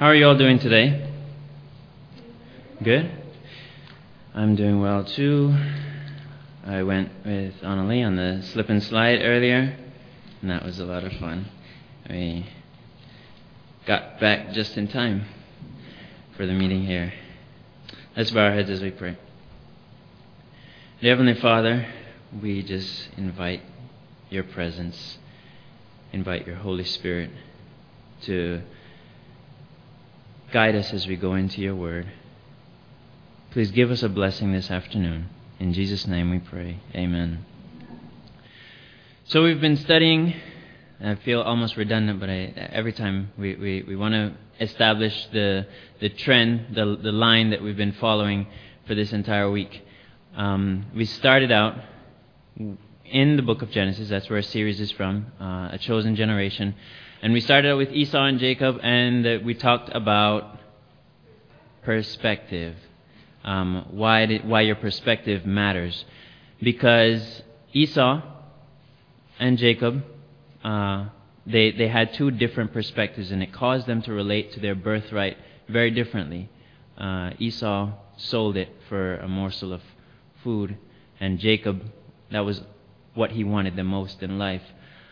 How are you all doing today? Good? I'm doing well too. I went with Annalie on the slip and slide earlier, and that was a lot of fun. We got back just in time for the meeting here. Let's bow our heads as we pray. Dear Heavenly Father, we just invite your presence, invite your Holy Spirit to guide us as we go into your word. Please give us a blessing this afternoon. In Jesus' name we pray. Amen. So we've been studying, I feel almost redundant, but every time we want to establish the trend, the line that we've been following for this entire week. We started out in the book of Genesis. That's where our series is from, A Chosen Generation. And we started out with Esau and Jacob, and we talked about perspective. Why your perspective matters. Because Esau and Jacob, they had two different perspectives, and it caused them to relate to their birthright very differently. Esau sold it for a morsel of food, and Jacob, that was what he wanted the most in life.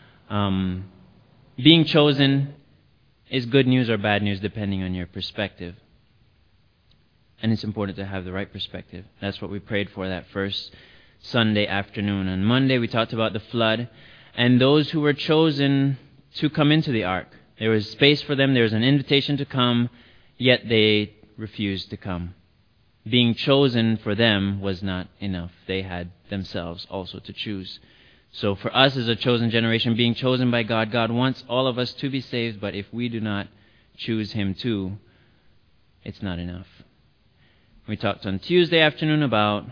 Being chosen is good news or bad news depending on your perspective. And it's important to have the right perspective. That's what we prayed for that first Sunday afternoon. On Monday we talked about the flood and those who were chosen to come into the ark. There was space for them. There was an invitation to come, yet they refused to come. Being chosen for them was not enough. They had themselves also to choose. So for us as a chosen generation, being chosen by God, God wants all of us to be saved, but if we do not choose Him too, it's not enough. We talked on Tuesday afternoon about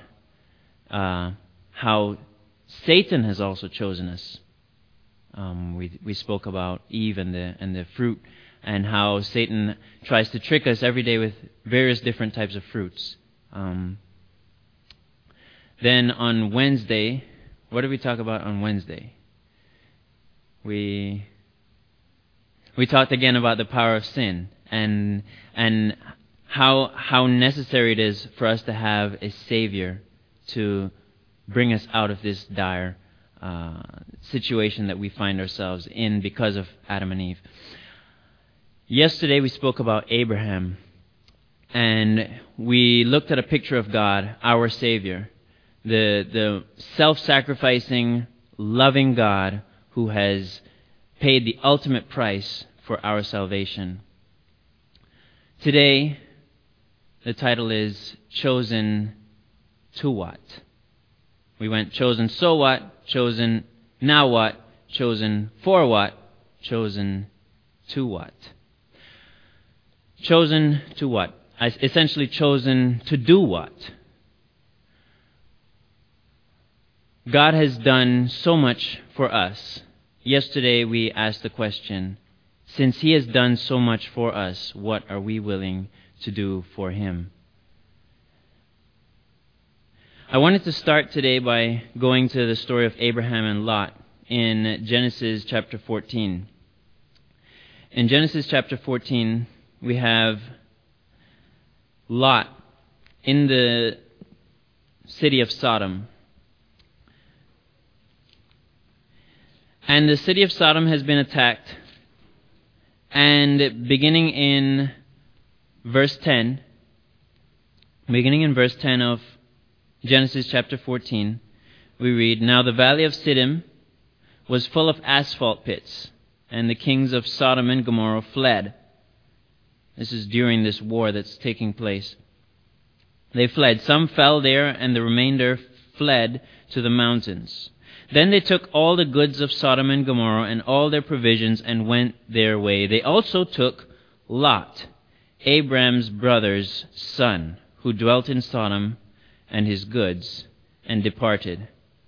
how Satan has also chosen us. We spoke about Eve and the fruit, and how Satan tries to trick us every day with various different types of fruits. Then on Wednesday, what did we talk about on Wednesday? We talked again about the power of sin and how necessary it is for us to have a Savior to bring us out of this dire situation that we find ourselves in because of Adam and Eve. Yesterday we spoke about Abraham, and we looked at a picture of God, our Savior, the self-sacrificing, loving God who has paid the ultimate price for our salvation. Today, the title is Chosen to What? We went chosen so what, chosen now what, chosen for what, chosen to what? Chosen to what? Essentially chosen to do what? God has done so much for us. Yesterday we asked the question, since He has done so much for us, what are we willing to do for Him? I wanted to start today by going to the story of Abraham and Lot in Genesis chapter 14. In Genesis chapter 14, we have Lot in the city of Sodom. And the city of Sodom has been attacked. And beginning in verse 10 of Genesis chapter 14, we read, Now the valley of Siddim was full of asphalt pits, and the kings of Sodom and Gomorrah fled. This is during this war that's taking place. They fled. Some fell there, and the remainder fled to the mountains. Then they took all the goods of Sodom and Gomorrah and all their provisions and went their way. They also took Lot, Abram's brother's son, who dwelt in Sodom, and his goods, and departed.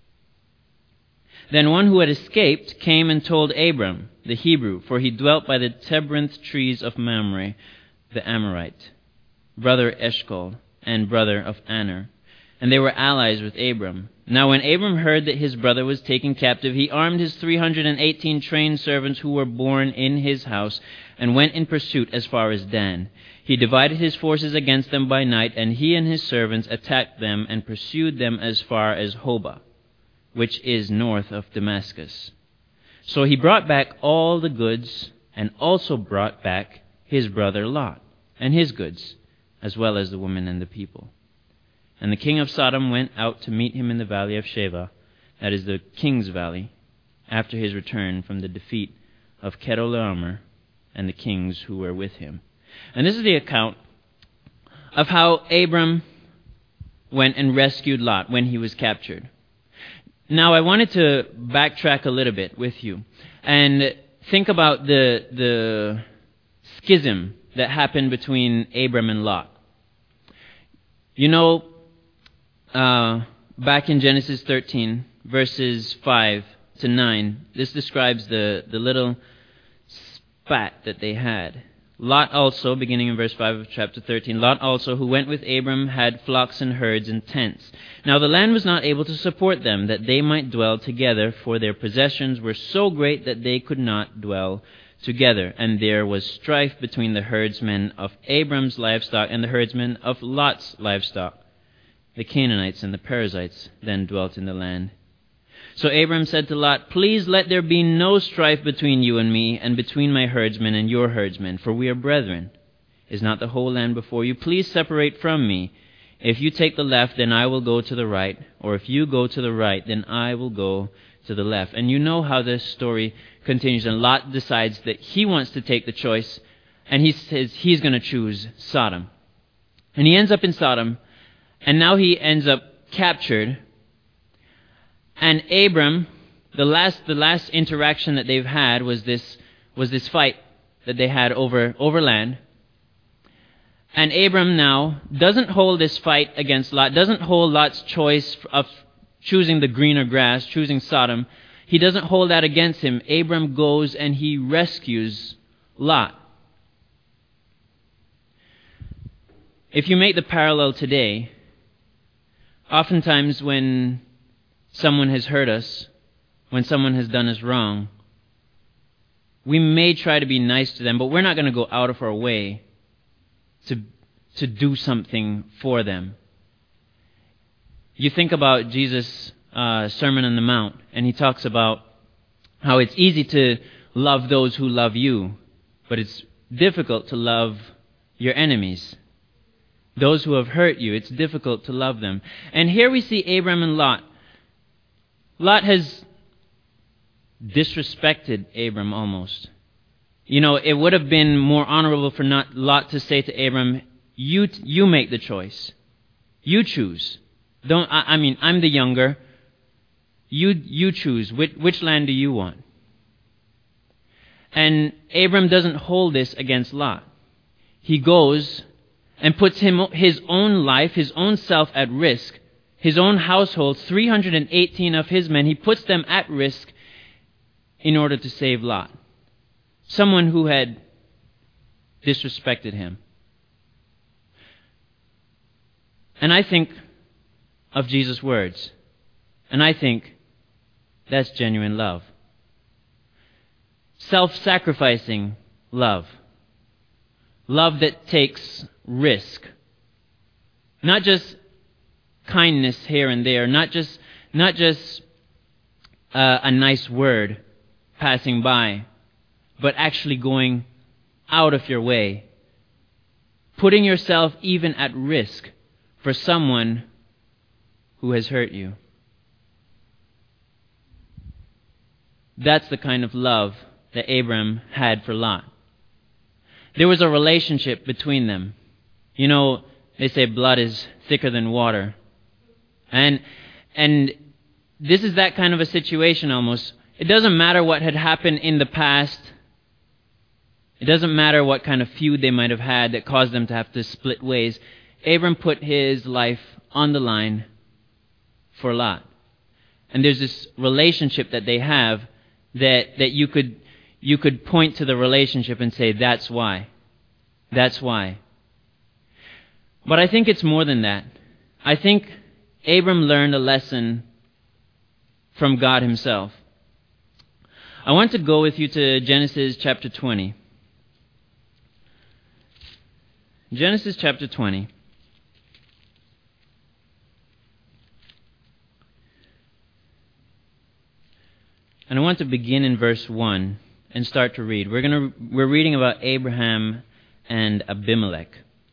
Then one who had escaped came and told Abram, the Hebrew, for he dwelt by the terebinth trees of Mamre, the Amorite, brother Eshcol, and brother of Aner. and they were allies with Abram. Now when Abram heard that his brother was taken captive, he armed his 318 trained servants who were born in his house, and went in pursuit as far as Dan. He divided his forces against them by night, and he and his servants attacked them and pursued them as far as Hobah, which is north of Damascus. So he brought back all the goods, and also brought back his brother Lot and his goods, as well as the women and the people. And the king of Sodom went out to meet him in the valley of Sheva, that is the king's valley, after his return from the defeat of Chedorlaomer and the kings who were with him. And this is the account of how Abram went and rescued Lot when he was captured. Now I wanted to backtrack a little bit with you and think about the schism that happened between Abram and Lot. You know, back in Genesis 13, verses 5 to 9, this describes the little spat that they had. Lot also, beginning in verse 5 of chapter 13, Lot also, who went with Abram, had flocks and herds and tents. Now the land was not able to support them, that they might dwell together, for their possessions were so great that they could not dwell together. And there was strife between the herdsmen of Abram's livestock and the herdsmen of Lot's livestock. The Canaanites and the Perizzites then dwelt in the land. So Abram said to Lot, "Please let there be no strife between you and me, and between my herdsmen and your herdsmen, for we are brethren. Is not the whole land before you? Please separate from me. If you take the left, then I will go to the right, or if you go to the right, then I will go to the left." And you know how this story continues, and Lot decides that he wants to take the choice, and he says he's going to choose Sodom. And he ends up in Sodom, and now he ends up captured. And Abram, the last interaction that they've had was this fight that they had over land. And Abram now doesn't hold this fight against Lot, doesn't hold Lot's choice of choosing the greener grass, choosing Sodom. He doesn't hold that against him. Abram goes and he rescues Lot. If you make the parallel today, oftentimes when someone has hurt us, when someone has done us wrong, we may try to be nice to them, but we're not going to go out of our way to do something for them. You think about Jesus' Sermon on the Mount, and he talks about how it's easy to love those who love you, but it's difficult to love your enemies. Those who have hurt you, it's difficult to love them. And here we see Abram and Lot. Lot has disrespected Abram almost. You know, it would have been more honorable for Lot to say to Abram, you make the choice. You choose. I'm the younger. You choose. Which land do you want? And Abram doesn't hold this against Lot. He goes and puts his own life, his own self at risk. His own household, 318 of his men, he puts them at risk in order to save Lot. Someone who had disrespected him. And I think of Jesus' words. And I think that's genuine love. Self-sacrificing love. Love that takes risk. Not just kindness here and there, not just a nice word passing by, but actually going out of your way, putting yourself even at risk for someone who has hurt you. That's the kind of love that Abram had for Lot. There was a relationship between them. You know, they say blood is thicker than water. And this is that kind of a situation almost. It doesn't matter what had happened in the past. It doesn't matter what kind of feud they might have had that caused them to have to split ways. Abram put his life on the line for Lot. And there's this relationship that they have that you could point to the relationship and say, that's why. That's why. But I think it's more than that. I think Abram learned a lesson from God himself. I want to go with you to Genesis chapter 20. Genesis chapter 20. And I want to begin in verse 1 and start to read. We're reading about Abraham and Abimelech.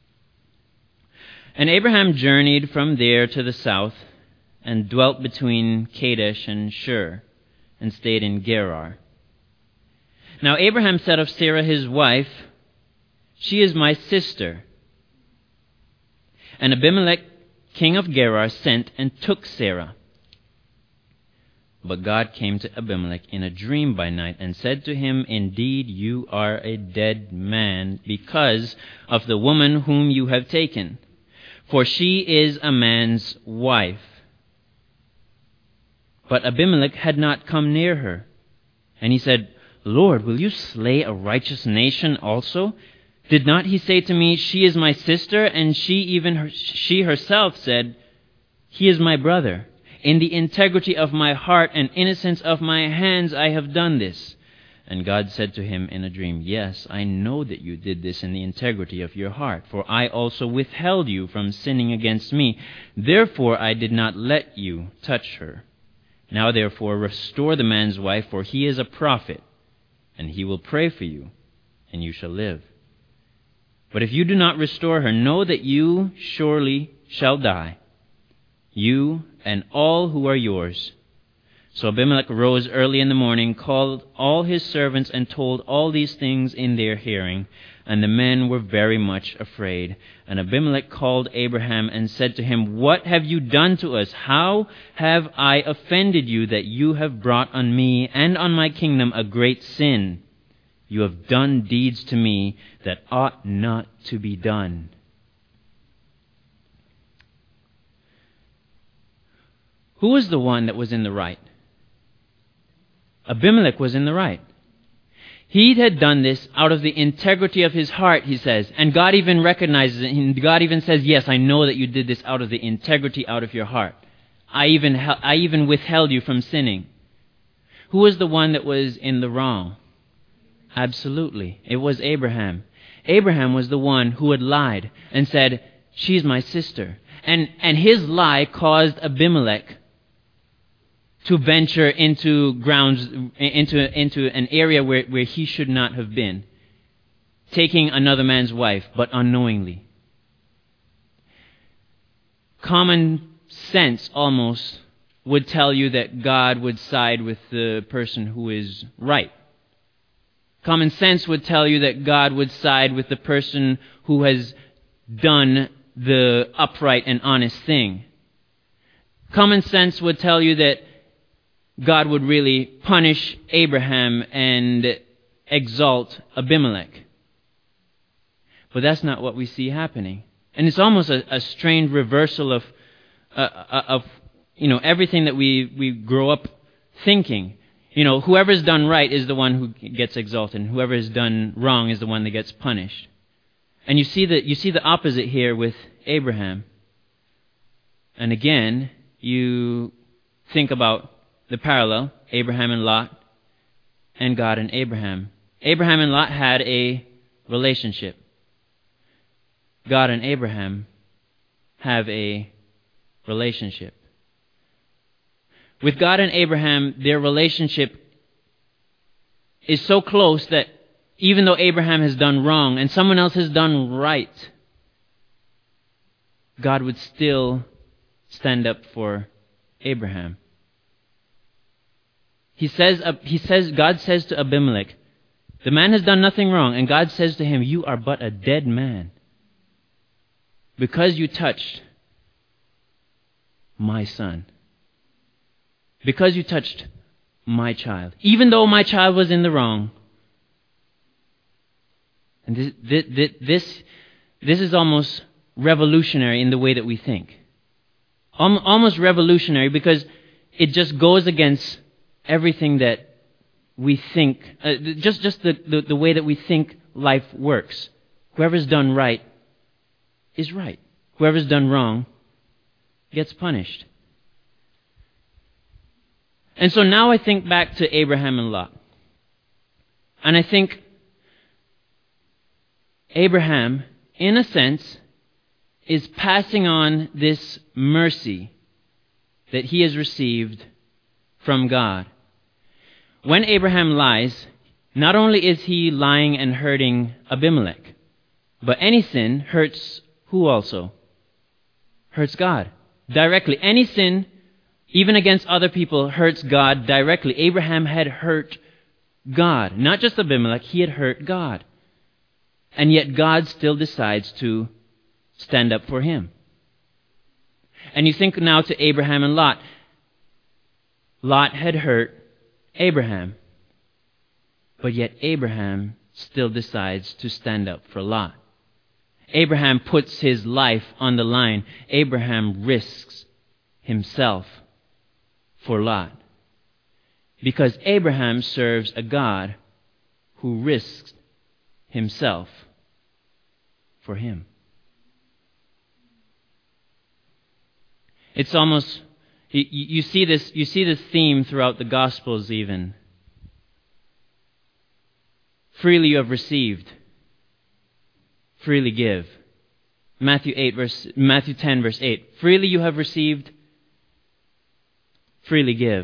And Abraham journeyed from there to the south and dwelt between Kadesh and Shur and stayed in Gerar. Now Abraham said of Sarah his wife, "She is my sister." And Abimelech, king of Gerar, sent and took Sarah. But God came to Abimelech in a dream by night and said to him, "Indeed, you are a dead man because of the woman whom you have taken, for she is a man's wife." But Abimelech had not come near her. And he said, "Lord, will you slay a righteous nation also? Did not he say to me, 'She is my sister'?" And she herself said, "He is my brother. In the integrity of my heart and innocence of my hands I have done this." And God said to him in a dream, "Yes, I know that you did this in the integrity of your heart, for I also withheld you from sinning against me. Therefore I did not let you touch her. Now therefore restore the man's wife, for he is a prophet, and he will pray for you, and you shall live. But if you do not restore her, know that you surely shall die, you and all who are yours." So Abimelech rose early in the morning, called all his servants, and told all these things in their hearing. And the men were very much afraid. And Abimelech called Abraham and said to him, "What have you done to us? How have I offended you that you have brought on me and on my kingdom a great sin? You have done deeds to me that ought not to be done." Who was the one that was in the right? Abimelech was in the right. He had done this out of the integrity of his heart, he says. And God even recognizes it. And God even says, "Yes, I know that you did this out of the integrity out of your heart. I even withheld you from sinning." Who was the one that was in the wrong? Absolutely. It was Abraham. Abraham was the one who had lied and said, "She's my sister." And his lie caused Abimelech to venture into an area where he should not have been, taking another man's wife, but unknowingly. Common sense almost would tell you that God would side with the person who is right. Common sense would tell you that God would side with the person who has done the upright and honest thing. Common sense would tell you that God would really punish Abraham and exalt Abimelech. But that's not what we see happening. And it's almost a strange reversal of everything that we grow up thinking. Whoever's done right is the one who gets exalted, and whoever has done wrong is the one that gets punished. And you see the opposite here with Abraham. And again, you think about the parallel, Abraham and Lot, and God and Abraham. Abraham and Lot had a relationship. God and Abraham have a relationship. With God and Abraham, their relationship is so close that even though Abraham has done wrong and someone else has done right, God would still stand up for Abraham. God says to Abimelech, the man has done nothing wrong, and God says to him, "You are but a dead man because you touched my son. Because you touched my child. Even though my child was in the wrong." And this is almost revolutionary in the way that we think. Almost revolutionary because it just goes against everything that we think, just the way that we think life works. Whoever's done right is right. Whoever's done wrong gets punished. And so now I think back to Abraham and Lot. And I think Abraham, in a sense, is passing on this mercy that he has received from God. When Abraham lies, not only is he lying and hurting Abimelech, but any sin hurts who also? Hurts God directly. Any sin, even against other people, hurts God directly. Abraham had hurt God. Not just Abimelech, he had hurt God. And yet God still decides to stand up for him. And you think now to Abraham and Lot. Lot had hurt Abraham. But yet Abraham still decides to stand up for Lot. Abraham puts his life on the line. Abraham risks himself for Lot. Because Abraham serves a God who risks himself for him. It's almost, you see this theme throughout the Gospels even. Freely you have received, freely give. Matthew 10 verse 8. Freely you have received, freely give.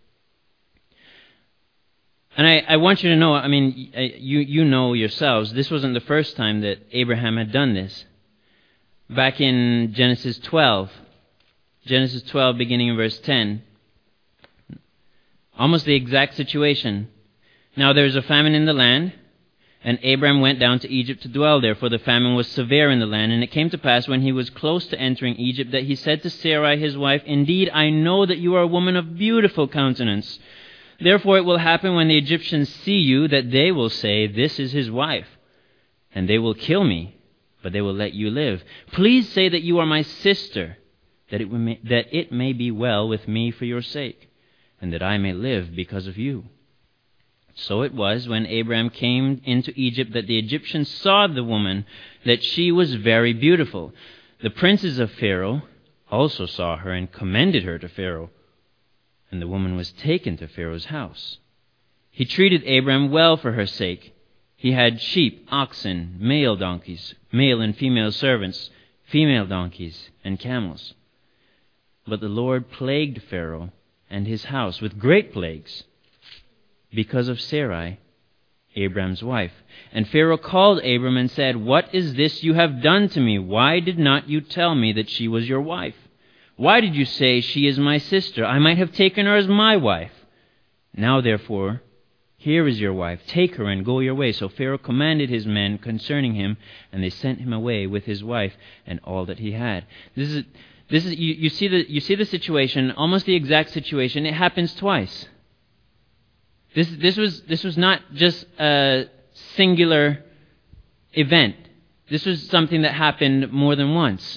And I want you to know, you know yourselves, this wasn't the first time that Abraham had done this. Back in Genesis 12, beginning in verse 10, almost the exact situation. Now there is a famine in the land, and Abram went down to Egypt to dwell there, for the famine was severe in the land. And it came to pass, when he was close to entering Egypt, that he said to Sarai his wife, Indeed, I know that you are a woman of beautiful countenance. Therefore it will happen when the Egyptians see you, that they will say, This is his wife. And they will kill me, but they will let you live. Please say that you are my sister, that it may be well with me for your sake, and that I may live because of you. So it was, when Abraham came into Egypt, that the Egyptians saw the woman, that she was very beautiful. The princes of Pharaoh also saw her and commended her to Pharaoh. And the woman was taken to Pharaoh's house. He treated Abraham well for her sake. He had sheep, oxen, male donkeys, male and female servants, female donkeys, and camels. But the Lord plagued Pharaoh and his house with great plagues, because of Sarai, Abraham's wife. And Pharaoh called Abram and said, What is this you have done to me? Why did not you tell me that she was your wife? Why did you say, She is my sister? I might have taken her as my wife. Now therefore, here is your wife. Take her and go your way. So Pharaoh commanded his men concerning him, and they sent him away with his wife and all that he had. This is you see the situation, almost the exact situation. It happens twice. This was not just a singular event. This was something that happened more than once.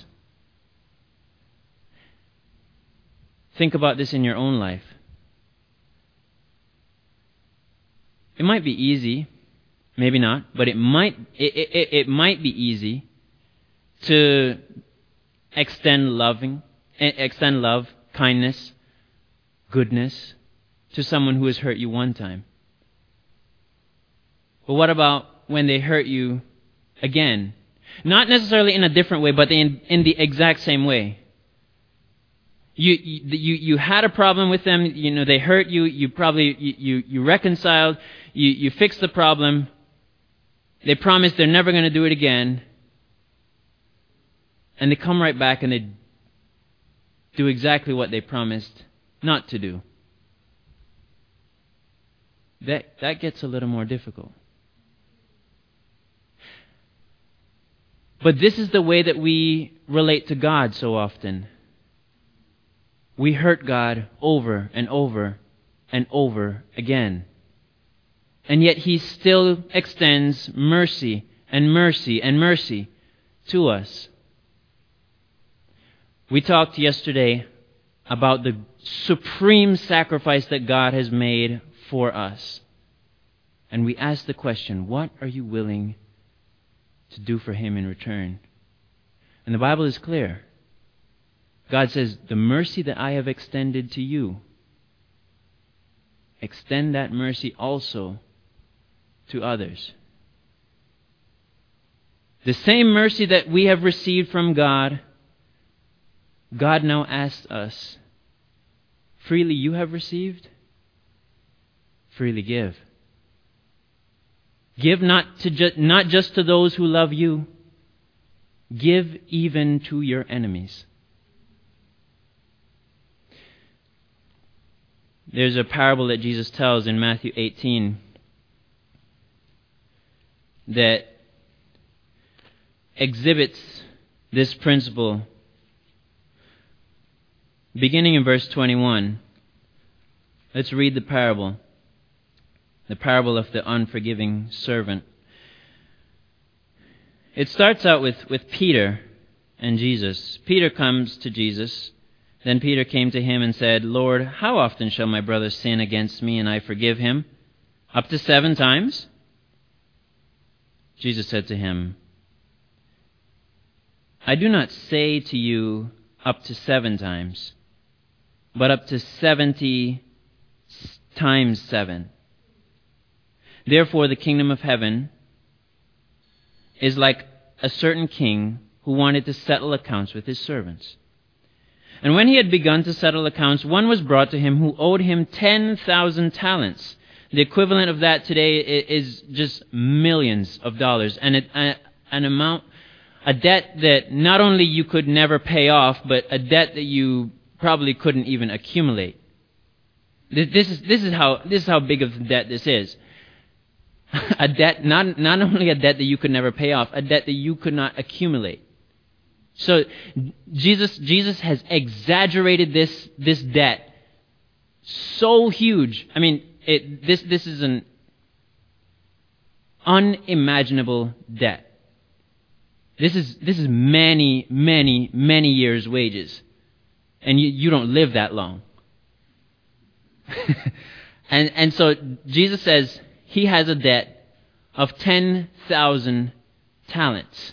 Think about this in your own life. It might be easy, maybe not, but it might be easy to extend love, kindness, goodness to someone who has hurt you one time. But what about when they hurt you again? Not necessarily in a different way, but in the exact same way. You had a problem with them, they hurt you, you reconciled, you fixed the problem, they promised they're never going to do it again, and they come right back and they do exactly what they promised not to do. That gets a little more difficult. But this is the way that we relate to God so often. We hurt God over and over and over again. And yet He still extends mercy and mercy and mercy to us. We talked yesterday about the supreme sacrifice that God has made for us. And we asked the question, what are you willing to do for Him in return? And the Bible is clear. God says, the mercy that I have extended to you, extend that mercy also to others. The same mercy that we have received from God, God now asks us, freely you have received, freely give. Give not just to those who love you, give even to your enemies. There's a parable that Jesus tells in Matthew 18 that exhibits this principle. Beginning in verse 21, let's read the parable of the unforgiving servant. It starts out with Peter and Jesus. Peter comes to Jesus. Then Peter came to him and said, Lord, how often shall my brother sin against me and I forgive him? Up to 7 times? Jesus said to him, I do not say to you up to 7 times, but up to 70 times 7. Therefore the kingdom of heaven is like a certain king who wanted to settle accounts with his servants. And when he had begun to settle accounts, one was brought to him who owed him 10,000 talents. The equivalent of that today is just millions of dollars. And a debt that not only you could never pay off, but a debt that you probably couldn't even accumulate. This is how big of a debt this is. A debt, not only a debt that you could never pay off, a debt that you could not accumulate. So Jesus has exaggerated this debt so huge. I mean, this is an unimaginable debt. This is many, many, many years' wages, and you don't live that long. and so Jesus says he has a debt of 10,000 talents.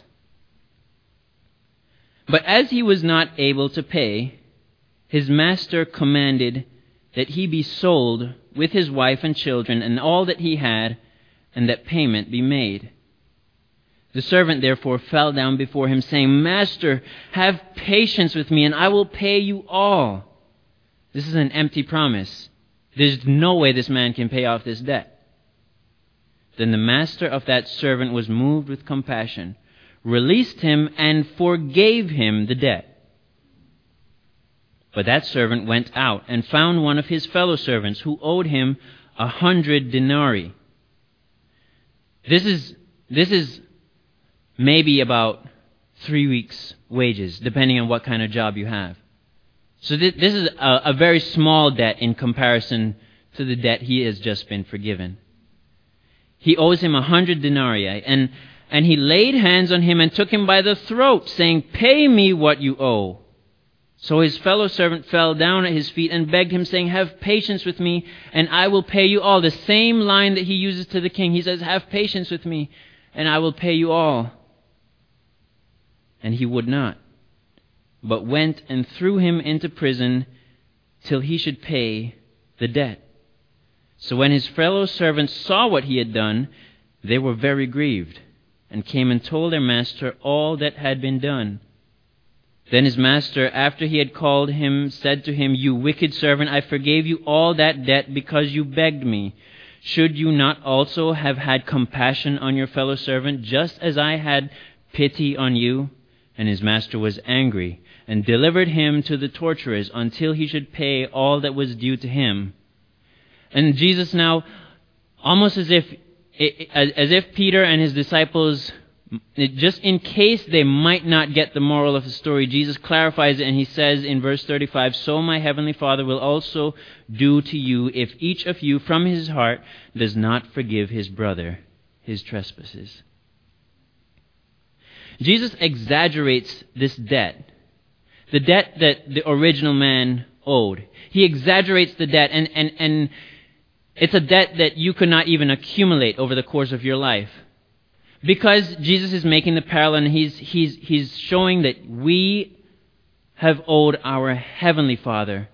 But as he was not able to pay, his master commanded that he be sold with his wife and children and all that he had, and that payment be made. The servant therefore fell down before him, saying, Master, have patience with me, and I will pay you all. This is an empty promise. There's no way this man can pay off this debt. Then the master of that servant was moved with compassion, released him, and forgave him the debt. But that servant went out and found one of his fellow servants who owed him 100 denarii. This is maybe about 3 weeks' wages, depending on what kind of job you have. So this is a very small debt in comparison to the debt he has just been forgiven. He owes him 100 denarii, and he laid hands on him and took him by the throat, saying, Pay me what you owe. So his fellow servant fell down at his feet and begged him, saying, Have patience with me, and I will pay you all. The same line that he uses to the king. He says, Have patience with me, and I will pay you all. And he would not, but went and threw him into prison till he should pay the debt. So when his fellow servants saw what he had done, they were very grieved, and came and told their master all that had been done. Then his master, after he had called him, said to him, You wicked servant, I forgave you all that debt because you begged me. Should you not also have had compassion on your fellow servant, just as I had pity on you? And his master was angry, and delivered him to the torturers until he should pay all that was due to him. And Jesus now, almost as if Peter and his disciples, just in case they might not get the moral of the story, Jesus clarifies it, and he says in verse 35, So my heavenly Father will also do to you if each of you from his heart does not forgive his brother his trespasses. Jesus exaggerates this debt, the debt that the original man owed. He exaggerates the debt, and it's a debt that you could not even accumulate over the course of your life. Because Jesus is making the parallel, and he's showing that we have owed our Heavenly Father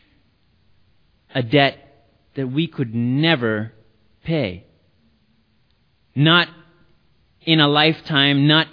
a debt that we could never pay. Not in a lifetime, not